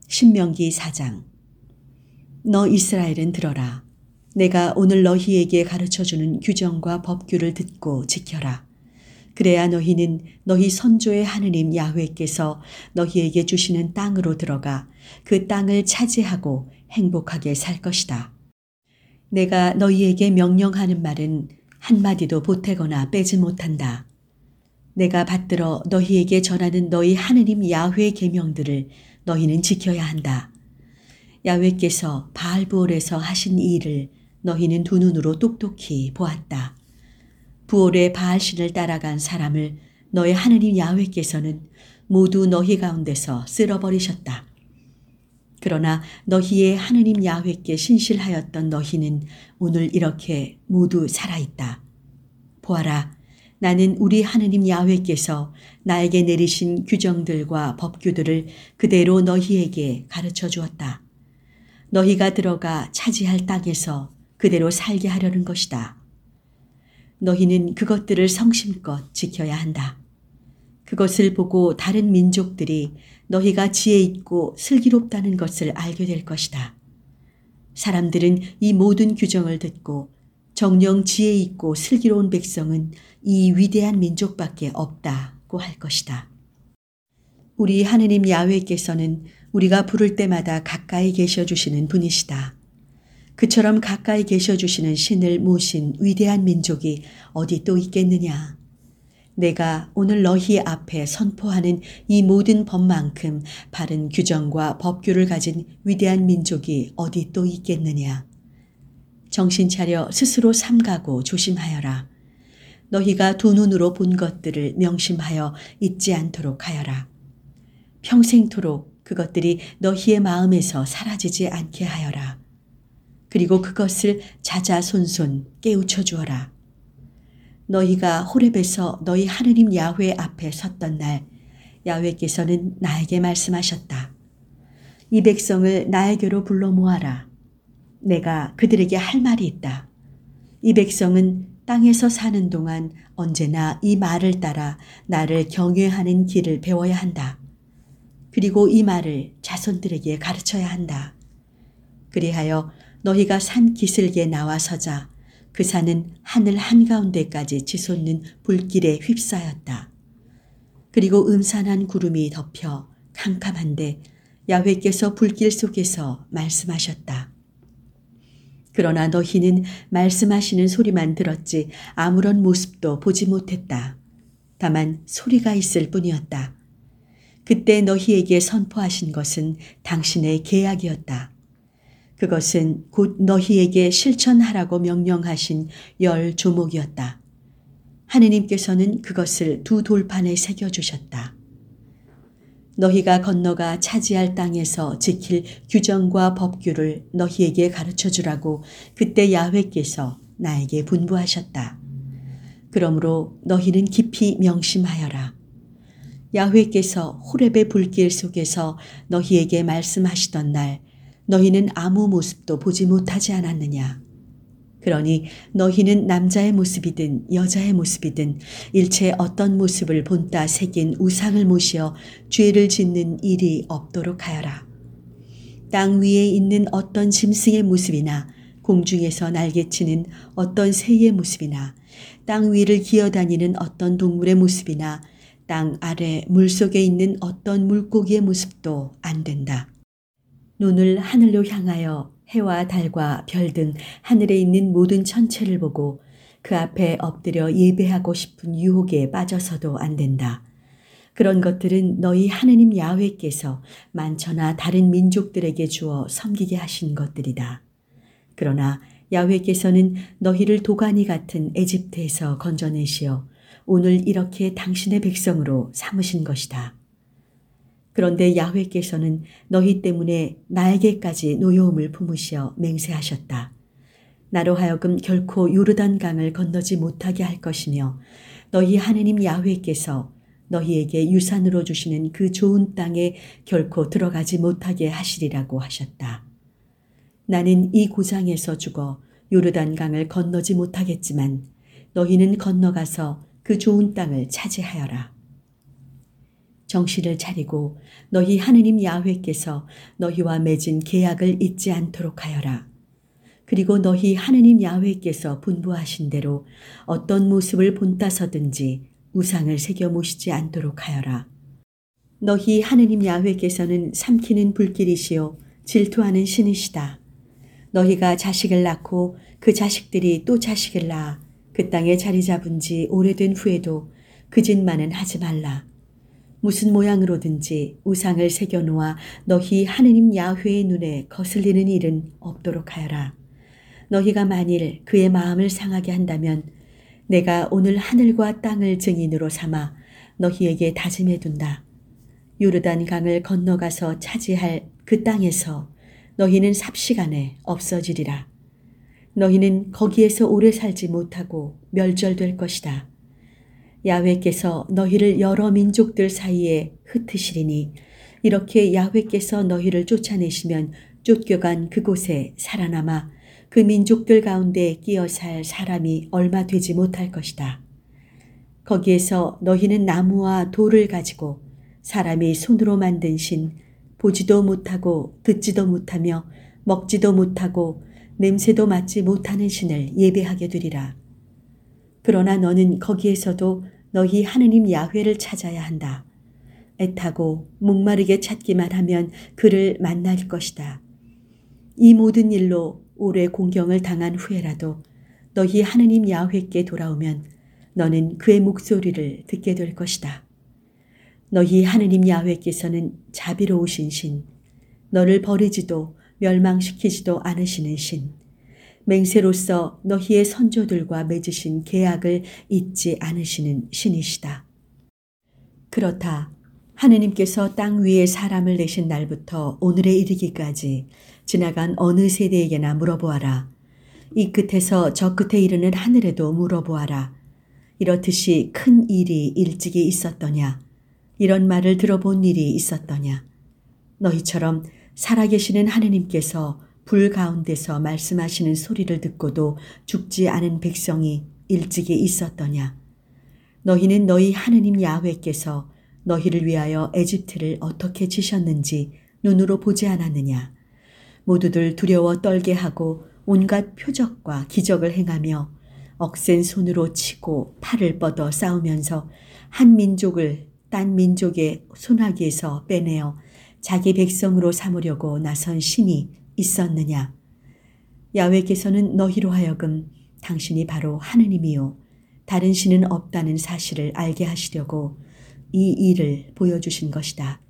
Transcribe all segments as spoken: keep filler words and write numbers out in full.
신명기 사 장. 너 이스라엘은 들어라. 내가 오늘 너희에게 가르쳐주는 규정과 법규를 듣고 지켜라. 그래야 너희는 너희 선조의 하느님 야훼께서 너희에게 주시는 땅으로 들어가 그 땅을 차지하고 행복하게 살 것이다. 내가 너희에게 명령하는 말은 한마디도 보태거나 빼지 못한다. 내가 받들어 너희에게 전하는 너희 하느님 야훼의 계명들을 너희는 지켜야 한다. 야훼께서 바알부올에서 하신 이 일을 너희는 두 눈으로 똑똑히 보았다. 부올의 바알신을 따라간 사람을 너희 하느님 야훼께서는 모두 너희 가운데서 쓸어버리셨다. 그러나 너희의 하느님 야훼께 신실하였던 너희는 오늘 이렇게 모두 살아있다. 보아라, 나는 우리 하느님 야훼께서 나에게 내리신 규정들과 법규들을 그대로 너희에게 가르쳐 주었다. 너희가 들어가 차지할 땅에서 그대로 살게 하려는 것이다. 너희는 그것들을 성심껏 지켜야 한다. 그것을 보고 다른 민족들이 너희가 지혜 있고 슬기롭다는 것을 알게 될 것이다. 사람들은 이 모든 규정을 듣고 정녕 지혜 있고 슬기로운 백성은 이 위대한 민족밖에 없다고 할 것이다. 우리 하느님 야훼께서는 우리가 부를 때마다 가까이 계셔 주시는 분이시다. 그처럼 가까이 계셔 주시는 신을 모신 위대한 민족이 어디 또 있겠느냐. 내가 오늘 너희 앞에 선포하는 이 모든 법만큼 바른 규정과 법규를 가진 위대한 민족이 어디 또 있겠느냐. 정신 차려 스스로 삼가고 조심하여라. 너희가 두 눈으로 본 것들을 명심하여 잊지 않도록 하여라. 평생토록 그것들이 너희의 마음에서 사라지지 않게 하여라. 그리고 그것을 자자손손 깨우쳐 주어라. 너희가 호렙에서 너희 하느님 야훼 앞에 섰던 날 야훼께서는 나에게 말씀하셨다. 이 백성을 나에게로 불러 모아라. 내가 그들에게 할 말이 있다. 이 백성은 땅에서 사는 동안 언제나 이 말을 따라 나를 경외하는 길을 배워야 한다. 그리고 이 말을 자손들에게 가르쳐야 한다. 그리하여 너희가 산 기슭에 나와서자 그 산은 하늘 한가운데까지 치솟는 불길에 휩싸였다. 그리고 음산한 구름이 덮여 캄캄한데 야훼께서 불길 속에서 말씀하셨다. 그러나 너희는 말씀하시는 소리만 들었지 아무런 모습도 보지 못했다. 다만 소리가 있을 뿐이었다. 그때 너희에게 선포하신 것은 당신의 계약이었다. 그것은 곧 너희에게 실천하라고 명령하신 열 조목이었다. 하느님께서는 그것을 두 돌판에 새겨주셨다. 너희가 건너가 차지할 땅에서 지킬 규정과 법규를 너희에게 가르쳐주라고 그때 야훼께서 나에게 분부하셨다. 그러므로 너희는 깊이 명심하여라. 야훼께서 호렙의 불길 속에서 너희에게 말씀하시던 날 너희는 아무 모습도 보지 못하지 않았느냐. 그러니 너희는 남자의 모습이든 여자의 모습이든 일체 어떤 모습을 본따 새긴 우상을 모시어 죄를 짓는 일이 없도록 하여라. 땅 위에 있는 어떤 짐승의 모습이나 공중에서 날개치는 어떤 새의 모습이나 땅 위를 기어다니는 어떤 동물의 모습이나 땅 아래 물속에 있는 어떤 물고기의 모습도 안 된다. 눈을 하늘로 향하여 해와 달과 별 등 하늘에 있는 모든 천체를 보고 그 앞에 엎드려 예배하고 싶은 유혹에 빠져서도 안 된다. 그런 것들은 너희 하느님 야훼께서 만천하 다른 민족들에게 주어 섬기게 하신 것들이다. 그러나 야훼께서는 너희를 도가니 같은 에집트에서 건져내시어 오늘 이렇게 당신의 백성으로 삼으신 것이다. 그런데 야훼께서는 너희 때문에 나에게까지 노여움을 품으시어 맹세하셨다. 나로 하여금 결코 요르단 강을 건너지 못하게 할 것이며 너희 하느님 야훼께서 너희에게 유산으로 주시는 그 좋은 땅에 결코 들어가지 못하게 하시리라고 하셨다. 나는 이 고장에서 죽어 요르단 강을 건너지 못하겠지만 너희는 건너가서 그 좋은 땅을 차지하여라. 정신을 차리고 너희 하느님 야훼께서 너희와 맺은 계약을 잊지 않도록 하여라. 그리고 너희 하느님 야훼께서 분부하신 대로 어떤 모습을 본따서든지 우상을 새겨 모시지 않도록 하여라. 너희 하느님 야훼께서는 삼키는 불길이시요 질투하는 신이시다. 너희가 자식을 낳고 그 자식들이 또 자식을 낳아 그 땅에 자리 잡은 지 오래된 후에도 그 짓만은 하지 말라. 무슨 모양으로든지 우상을 새겨 놓아 너희 하느님 야훼의 눈에 거슬리는 일은 없도록 하여라. 너희가 만일 그의 마음을 상하게 한다면 내가 오늘 하늘과 땅을 증인으로 삼아 너희에게 다짐해 둔다. 요르단 강을 건너가서 차지할 그 땅에서 너희는 삽시간에 없어지리라. 너희는 거기에서 오래 살지 못하고 멸절될 것이다. 야훼께서 너희를 여러 민족들 사이에 흩으시리니 이렇게 야훼께서 너희를 쫓아내시면 쫓겨간 그곳에 살아남아 그 민족들 가운데 끼어 살 사람이 얼마 되지 못할 것이다. 거기에서 너희는 나무와 돌을 가지고 사람이 손으로 만든 신, 보지도 못하고 듣지도 못하며 먹지도 못하고 냄새도 맡지 못하는 신을 예배하게 되리라. 그러나 너는 거기에서도 너희 하느님 야훼를 찾아야 한다. 애타고 목마르게 찾기만 하면 그를 만날 것이다. 이 모든 일로 오래 공경을 당한 후에라도 너희 하느님 야훼께 돌아오면 너는 그의 목소리를 듣게 될 것이다. 너희 하느님 야훼께서는 자비로우신 신, 너를 버리지도 멸망시키지도 않으시는 신, 맹세로서 너희의 선조들과 맺으신 계약을 잊지 않으시는 신이시다. 그렇다. 하느님께서 땅 위에 사람을 내신 날부터 오늘에 이르기까지 지나간 어느 세대에게나 물어보아라. 이 끝에서 저 끝에 이르는 하늘에도 물어보아라. 이렇듯이 큰 일이 일찍이 있었더냐? 이런 말을 들어본 일이 있었더냐? 너희처럼 살아계시는 하느님께서 불 가운데서 말씀하시는 소리를 듣고도 죽지 않은 백성이 일찍이 있었더냐? 너희는 너희 하느님 야훼께서 너희를 위하여 에집트를 어떻게 치셨는지 눈으로 보지 않았느냐? 모두들 두려워 떨게 하고 온갖 표적과 기적을 행하며 억센 손으로 치고 팔을 뻗어 싸우면서 한 민족을 딴 민족의 손아귀에서 빼내어 자기 백성으로 삼으려고 나선 신이 있었느냐? 야훼께서는 너희로 하여금 당신이 바로 하느님이요 다른 신은 없다는 사실을 알게 하시려고 이 일을 보여주신 것이다.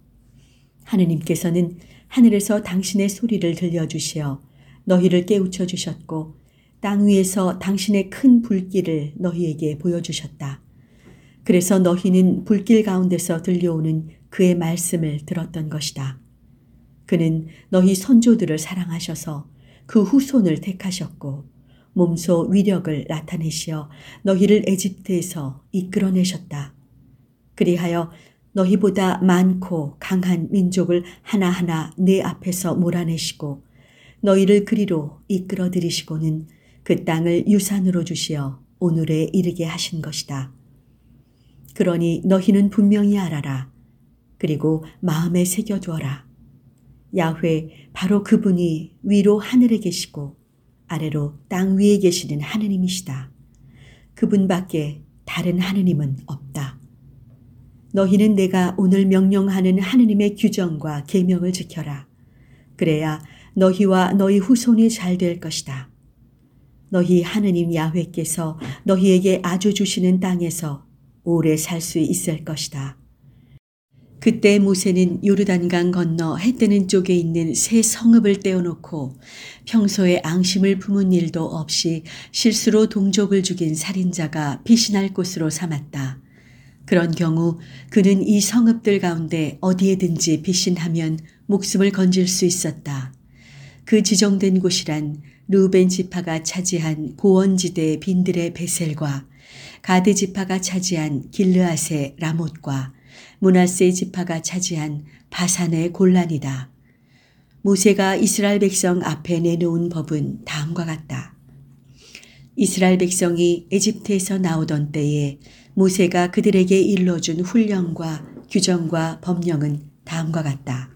하느님께서는 하늘에서 당신의 소리를 들려주시어 너희를 깨우쳐 주셨고 땅 위에서 당신의 큰 불길을 너희에게 보여주셨다. 그래서 너희는 불길 가운데서 들려오는 그의 말씀을 들었던 것이다. 그는 너희 선조들을 사랑하셔서 그 후손을 택하셨고 몸소 위력을 나타내시어 너희를 에집트에서 이끌어내셨다. 그리하여 너희보다 많고 강한 민족을 하나하나 내 앞에서 몰아내시고 너희를 그리로 이끌어 들이시고는 그 땅을 유산으로 주시어 오늘에 이르게 하신 것이다. 그러니 너희는 분명히 알아라. 그리고 마음에 새겨두어라. 야훼 바로 그분이 위로 하늘에 계시고 아래로 땅 위에 계시는 하느님이시다. 그분밖에 다른 하느님은 없다. 너희는 내가 오늘 명령하는 하느님의 규정과 계명을 지켜라. 그래야 너희와 너희 후손이 잘 될 것이다. 너희 하느님 야훼께서 너희에게 아주 주시는 땅에서 오래 살 수 있을 것이다. 그때 모세는 요르단강 건너 해 뜨는 쪽에 있는 새 성읍을 떼어놓고 평소에 앙심을 품은 일도 없이 실수로 동족을 죽인 살인자가 피신할 곳으로 삼았다. 그런 경우 그는 이 성읍들 가운데 어디에든지 피신하면 목숨을 건질 수 있었다. 그 지정된 곳이란 르우벤 지파가 차지한 고원지대 빈들의 베셀과 가드 지파가 차지한 길르앗의 라못과 므낫세 지파가 차지한 바산의 골란이다. 모세가 이스라엘 백성 앞에 내놓은 법은 다음과 같다. 이스라엘 백성이 에집트에서 나오던 때에 모세가 그들에게 일러준 훈령과 규정과 법령은 다음과 같다.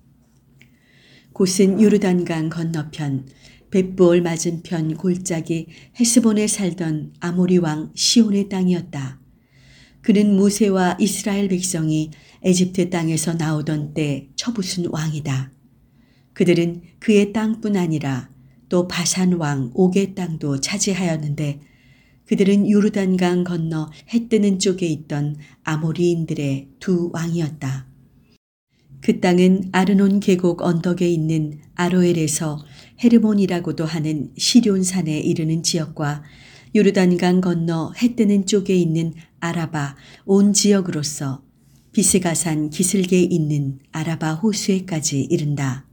곳은 요르단강 건너편 벳부올 맞은편 골짜기 헤스본에 살던 아모리 왕 시온의 땅이었다. 그는 모세와 이스라엘 백성이 에집트 땅에서 나오던 때 처부순 왕이다. 그들은 그의 땅뿐 아니라 또 바산 왕 옥의 땅도 차지하였는데 그들은 요르단강 건너 해 뜨는 쪽에 있던 아모리인들의 두 왕이었다. 그 땅은 아르논 계곡 언덕에 있는 아로엘에서 헤르몬이라고도 하는 시럀산에 이르는 지역과 요르단강 건너 해 뜨는 쪽에 있는 아라바 온 지역으로서 비스가산 기슭에 있는 아라바 호수에까지 이른다.